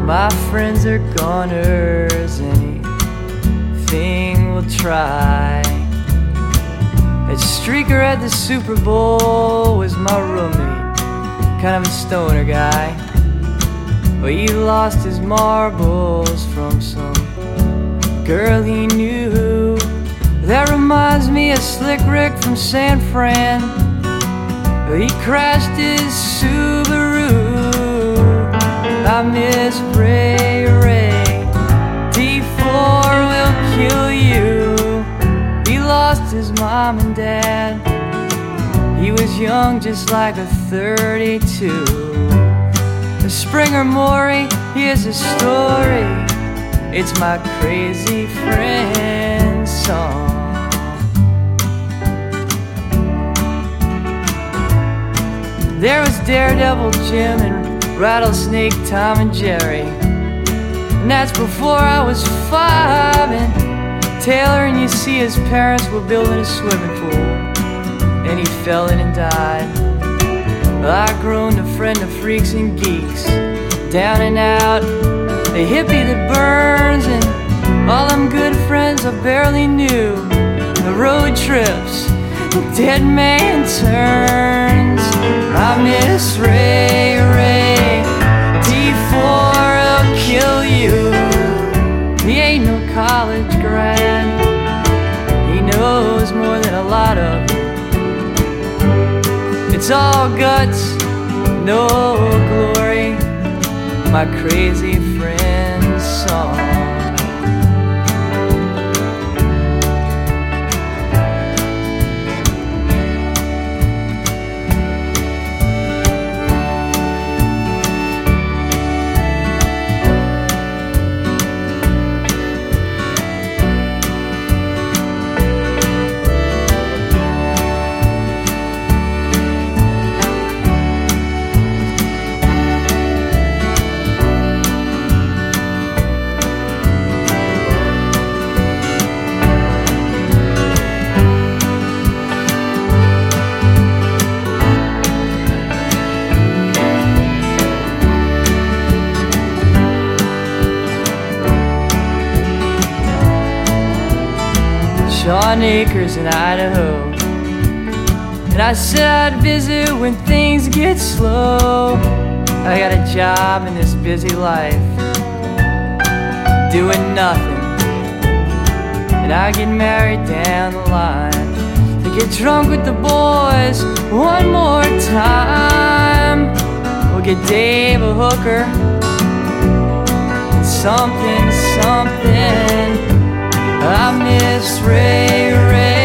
My friends are goners, anything will try. That streaker at the Super Bowl was my roommate, kind of a stoner guy. But he lost his marbles from some girl he knew. That reminds me of Slick Rick from San Fran. He crashed his Subaru. I miss Ray Ray. D4 will kill you. He lost his mom and dad. He was young, just like a 32. Springer Maury, here's a story. It's my crazy friend's song. There was Daredevil Jim and Rattlesnake Tom and Jerry. And that's before I was 5. And Taylor and you see his parents were building a swimming pool. And he fell in and died. I grown a friend of freaks and geeks, down and out, the hippie that burns, and all them good friends I barely knew. The road trips, dead man turns. I miss Ray Ray. D4 will kill you. He ain't no college grad. He knows more than a lot of you. It's all guts, no glory. My crazy friend's song. Shawn Acres in Idaho. And I said I'd visit when things get slow. I got a job in this busy life, doing nothing. And I get married down the line, to get drunk with the boys one more time. We'll get Dave a hooker, and something, something. I miss Ray Ray.